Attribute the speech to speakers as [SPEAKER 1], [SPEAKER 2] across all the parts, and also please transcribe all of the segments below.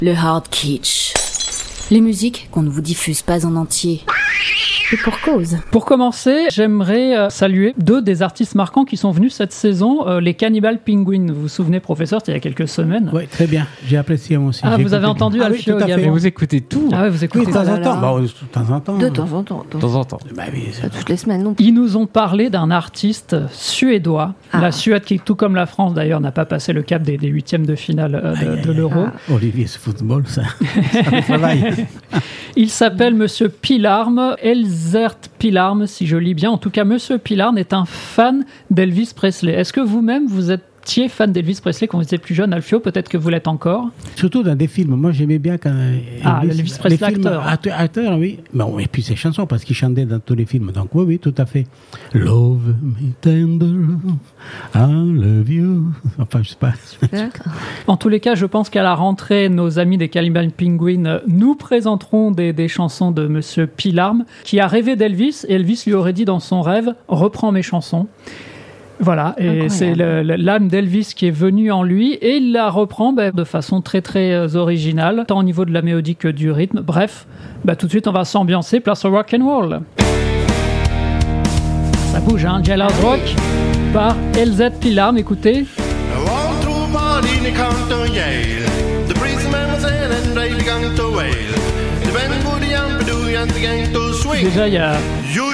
[SPEAKER 1] Le hard kitsch. Les musiques qu'on ne vous diffuse pas en entier. Et pour cause.
[SPEAKER 2] Pour commencer, j'aimerais saluer 2 des artistes marquants qui sont venus cette saison, les Cannibal Penguins. Vous vous souvenez, professeur, c'était il y a quelques semaines.
[SPEAKER 3] Oui, très bien. J'ai apprécié moi aussi.
[SPEAKER 2] Ah, vous avez entendu Alfio également.
[SPEAKER 4] Mais vous écoutez tout.
[SPEAKER 2] Ah ouais, vous écoutez
[SPEAKER 3] de temps en temps. Bah, de temps en temps.
[SPEAKER 5] De temps en temps.
[SPEAKER 4] De temps en temps.
[SPEAKER 3] Bah, oui,
[SPEAKER 5] Pas toutes les semaines non plus.
[SPEAKER 2] Ils nous ont parlé d'un artiste suédois. La Suède, qui, tout comme la France d'ailleurs, n'a pas passé le cap des 8e de finale de l'Euro.
[SPEAKER 3] Olivier, ce football, ça me travaille.
[SPEAKER 2] Il s'appelle Monsieur Pilarm, Elzert Pilarm, si je lis bien. En tout cas, Monsieur Pilarm est un fan d'Elvis Presley. Est-ce que vous-même, vous étiez fan d'Elvis Presley quand vous étiez plus jeune, Alfio? Peut-être que vous l'êtes encore.
[SPEAKER 3] Surtout dans des films. Moi, j'aimais bien quand
[SPEAKER 2] Elvis Presley,
[SPEAKER 3] les films, acteur, oui. Bon, et puis ses chansons, parce qu'il chantait dans tous les films. Donc oui, tout à fait. Love me tender, I love you. Enfin, je sais pas.
[SPEAKER 5] D'accord.
[SPEAKER 2] En tous les cas, je pense qu'à la rentrée, nos amis des Cannibal Penguins nous présenteront des chansons de Monsieur Pilarm, qui a rêvé d'Elvis, et Elvis lui aurait dit dans son rêve « Reprends mes chansons ». Voilà, et c'est l'âme d'Elvis qui est venue en lui, et il la reprend de façon très très originale, tant au niveau de la mélodie que du rythme. Bref, tout de suite on va s'ambiancer, place au rock and roll. Ça bouge, hein, Jailhouse Rock par LZ Pilarm, écoutez. Déjà il y a...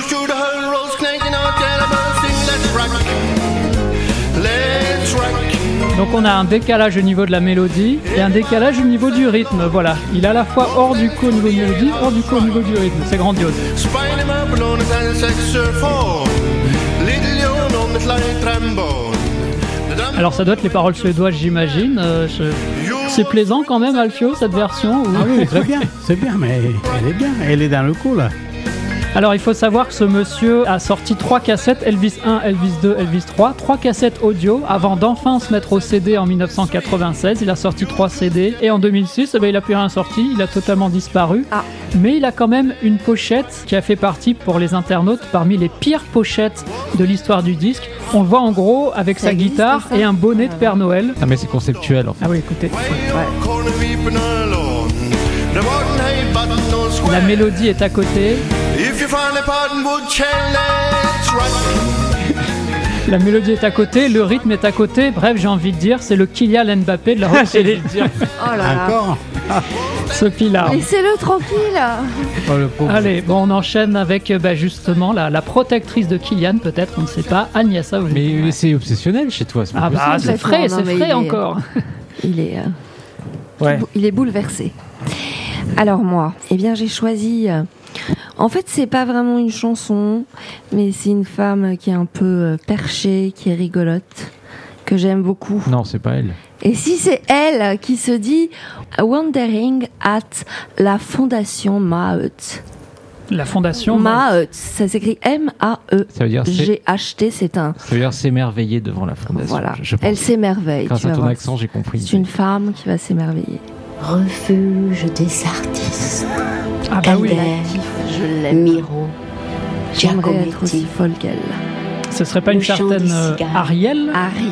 [SPEAKER 2] Donc on a un décalage au niveau de la mélodie et un décalage au niveau du rythme, voilà. Il est à la fois hors du coup au niveau de la mélodie, hors du coup au niveau du rythme, c'est grandiose. Alors ça doit être les paroles suédoises, j'imagine. C'est plaisant quand même, Alfio, cette version ou...
[SPEAKER 3] Ah oui, très bien, c'est bien, mais elle est bien, elle est dans le coup là.
[SPEAKER 2] Alors il faut savoir que ce monsieur a sorti 3 cassettes, Elvis 1, Elvis 2, Elvis 3, 3 cassettes audio avant d'enfin se mettre au CD en 1996. Il a sorti 3 CD et en 2006, il n'a plus rien sorti, il a totalement disparu. Mais il a quand même une pochette qui a fait partie pour les internautes parmi les pires pochettes de l'histoire du disque. On le voit en gros avec sa guitare et un bonnet de Père Noël.
[SPEAKER 4] Ah mais c'est conceptuel en fait.
[SPEAKER 2] Ah oui, écoutez. La mélodie est à côté. La mélodie est à côté, le rythme est à côté. Bref, j'ai envie de dire, c'est le Kylian Mbappé de la rock. J'allais le dire.
[SPEAKER 5] Oh là là.
[SPEAKER 3] Encore
[SPEAKER 2] Ce Pilarm.
[SPEAKER 5] Laissez-le tranquille.
[SPEAKER 3] Oh, le pauvre.
[SPEAKER 2] Allez, bon, on enchaîne avec justement la protectrice de Kylian, peut-être, on ne sait pas, Agnès.
[SPEAKER 4] Mais c'est obsessionnel chez toi.
[SPEAKER 2] Ah bah, c'est frais, encore.
[SPEAKER 5] Il est bouleversé. Alors moi, j'ai choisi... En fait, c'est pas vraiment une chanson, mais c'est une femme qui est un peu perchée, qui est rigolote, que j'aime beaucoup.
[SPEAKER 4] Non, c'est pas elle.
[SPEAKER 5] Et si c'est elle qui se dit Wandering at la Fondation Maët.
[SPEAKER 2] La Fondation
[SPEAKER 5] Maët, ça s'écrit M-A-E-G-H-T, c'est un...
[SPEAKER 4] Ça veut dire s'émerveiller devant la Fondation.
[SPEAKER 5] Voilà, elle s'émerveille.
[SPEAKER 4] Grâce à ton accent, j'ai compris.
[SPEAKER 5] C'est une femme qui va s'émerveiller.
[SPEAKER 1] Refuge des artistes.
[SPEAKER 2] Ah bah oui.
[SPEAKER 5] Je l'aime.
[SPEAKER 1] Miro.
[SPEAKER 5] J'aimerais être aussi folle qu'elle.
[SPEAKER 2] Ce serait pas une certaine Ariel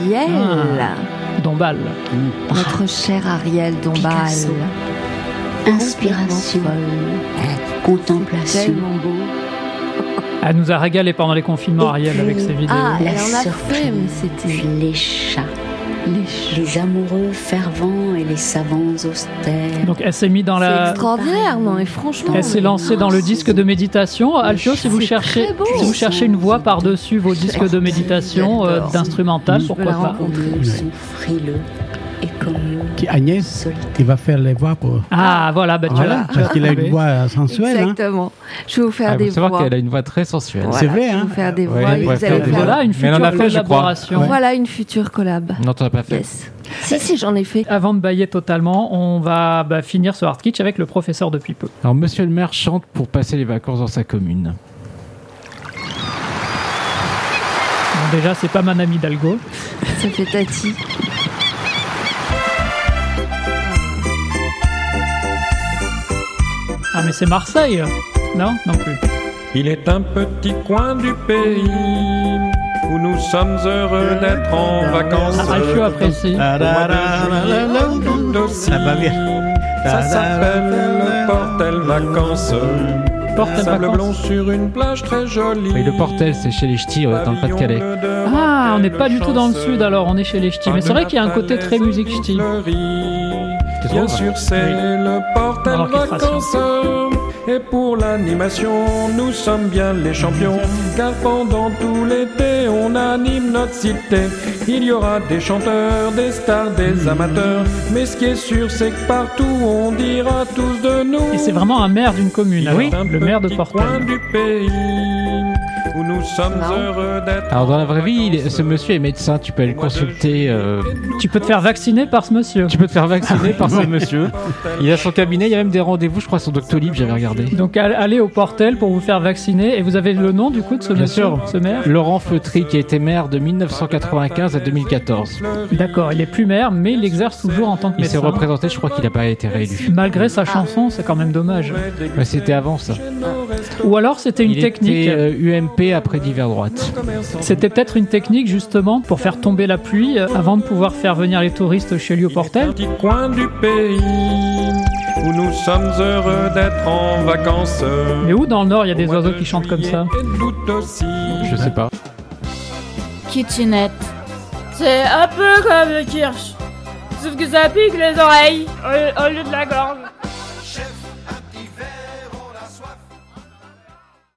[SPEAKER 2] Dombal.
[SPEAKER 5] Notre chère Ariel Dombal.
[SPEAKER 1] Picasso. Inspiration. Contemplation.
[SPEAKER 5] Tellement beau.
[SPEAKER 2] Elle nous a régalé pendant les confinements, Ariel, avec ses vidéos.
[SPEAKER 5] Ah, elle en a fait, mais c'était...
[SPEAKER 1] Puis les chats. Les amoureux fervents et les savants austères.
[SPEAKER 2] Donc elle s'est mise dans
[SPEAKER 5] C'est extraordinaire, non, et franchement...
[SPEAKER 2] Elle s'est lancée dans le disque de méditation. Alfio, si vous cherchez une voix par-dessus vos disques de méditation, d'instrumental, pourquoi pas.
[SPEAKER 1] Ils sont frileux et comme
[SPEAKER 3] Agnès, qui va faire les voix pour...
[SPEAKER 2] Ah, voilà, tu vois.
[SPEAKER 3] Parce qu'il a une voix sensuelle.
[SPEAKER 5] Exactement. Je vais vous faire des voix.
[SPEAKER 4] Il faut savoir qu'elle a une voix très sensuelle.
[SPEAKER 5] Voilà,
[SPEAKER 3] c'est vrai,
[SPEAKER 5] je vais vous faire des voix.
[SPEAKER 4] Ouais,
[SPEAKER 2] voilà une future collaboration.
[SPEAKER 5] Voilà une future collab.
[SPEAKER 4] Non, t'en as pas fait.
[SPEAKER 5] Yes. Si, j'en ai fait.
[SPEAKER 2] Avant de bailler totalement, on va finir ce hard kitsch avec le professeur depuis peu.
[SPEAKER 4] Alors, Monsieur le maire chante pour passer les vacances dans sa commune.
[SPEAKER 2] Bon, déjà, c'est pas Madame Hidalgo.
[SPEAKER 5] Ça fait Tati.
[SPEAKER 2] Ah, mais c'est Marseille. Non plus.
[SPEAKER 6] Il est un petit coin du pays où nous sommes heureux d'être en vacances.
[SPEAKER 2] Alfio apprécie.
[SPEAKER 3] Ça va bien.
[SPEAKER 6] Ça s'appelle le Portel Vacances.
[SPEAKER 2] Portel
[SPEAKER 6] Sable
[SPEAKER 2] Vacances.
[SPEAKER 6] blond sur une plage très jolie.
[SPEAKER 4] Oui, le Portel, c'est chez les Ch'tis, dans le Pas-de-Calais.
[SPEAKER 2] Ah, on n'est pas du tout dans le sud alors, on est chez les Ch'tis. Mais c'est vrai qu'il y a un côté très musique Ch'ti.
[SPEAKER 6] Bien sûr, c'est le Portel
[SPEAKER 2] Dans l'orchestration.
[SPEAKER 6] Vacances. Et pour l'animation, nous sommes bien les champions. Car pendant tout l'été, on anime notre cité. Il y aura des chanteurs, des stars, des amateurs. Mais ce qui est sûr, c'est que partout, on dira tous de nous.
[SPEAKER 2] Et c'est vraiment un maire d'une commune.
[SPEAKER 6] Oui,
[SPEAKER 2] Alors, le maire de
[SPEAKER 6] coin
[SPEAKER 2] Portel.
[SPEAKER 6] du pays où nous sommes heureux d'être.
[SPEAKER 4] Alors dans la vraie vie, ce monsieur est médecin, tu peux aller le consulter.
[SPEAKER 2] Tu peux te faire vacciner par ce monsieur.
[SPEAKER 4] Tu peux te faire vacciner par ce monsieur. Il a son cabinet, il y a même des rendez-vous, je crois, sur Doctolib, j'avais regardé.
[SPEAKER 2] Donc allez au Portel pour vous faire vacciner. Et vous avez le nom du coup de ce
[SPEAKER 4] Bien
[SPEAKER 2] monsieur,
[SPEAKER 4] sûr.
[SPEAKER 2] ce maire?
[SPEAKER 4] Laurent Feutry, qui a été maire de 1995 à 2014.
[SPEAKER 2] D'accord, il est plus maire, mais il exerce toujours en tant que
[SPEAKER 4] Il s'est
[SPEAKER 2] médecin.
[SPEAKER 4] représenté, je crois qu'il n'a pas été réélu.
[SPEAKER 2] Malgré sa chanson, c'est quand même dommage.
[SPEAKER 4] Mais c'était avant ça.
[SPEAKER 2] Ou alors c'était une
[SPEAKER 4] Il
[SPEAKER 2] technique.
[SPEAKER 4] était UMP après d'hiver droite.
[SPEAKER 2] C'était peut-être une technique justement pour faire tomber la pluie avant de pouvoir faire venir les touristes chez lui au Portel.
[SPEAKER 6] Petit coin du pays où nous sommes heureux d'être en vacances.
[SPEAKER 2] Mais où dans le Nord il y a des oiseaux qui chantent comme ça?
[SPEAKER 6] Et d'août aussi.
[SPEAKER 4] Je sais pas.
[SPEAKER 1] Kitchenette.
[SPEAKER 7] C'est un peu comme le kirsch, sauf que ça pique les oreilles au lieu de la gorge.